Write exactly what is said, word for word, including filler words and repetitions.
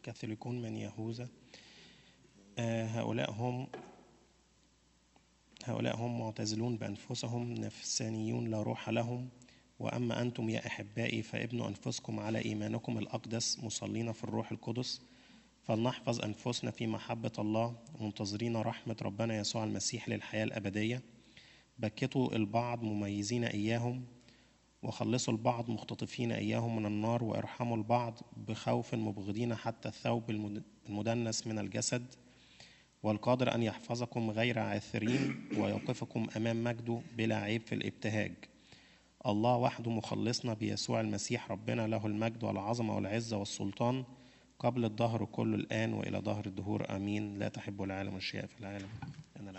كاثوليكون من يهوذا. آه هؤلاء هم هؤلاء هم معتزلون بأنفسهم، نفسانيون لا روح لهم. وأما أنتم يا أحبائي فابنوا أنفسكم على إيمانكم الأقدس مصلين في الروح القدس. فلنحفظ أنفسنا في محبة الله منتظرين رحمة ربنا يسوع المسيح للحياة الأبدية. بكتوا البعض مميزين إياهم، وخلصوا البعض مختطفين إياهم من النار، وارحموا البعض بخوف مبغضين حتى الثوب المدنس من الجسد. والقادر أن يحفظكم غير عاثرين ويوقفكم أمام مجده بلا عيب في الابتهاج. الله وحده مخلصنا بيسوع المسيح ربنا، له المجد والعظمة والعزة والسلطان قبل الدهر كله الآن وإلى دهر الدهور آمين. لا تحب العالم والشيء في العالم.